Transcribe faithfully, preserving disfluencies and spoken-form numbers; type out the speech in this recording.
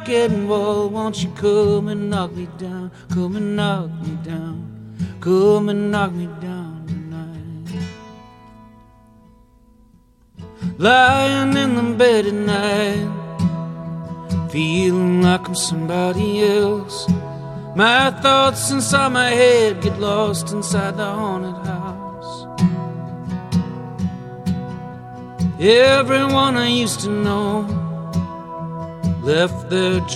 getting old. Won't you come and knock me down? Come and knock me down. Come and knock me down tonight. Lying in the bed at night, feeling like I'm somebody else. My thoughts inside my head get lost inside the haunted house. Everyone I used to know left their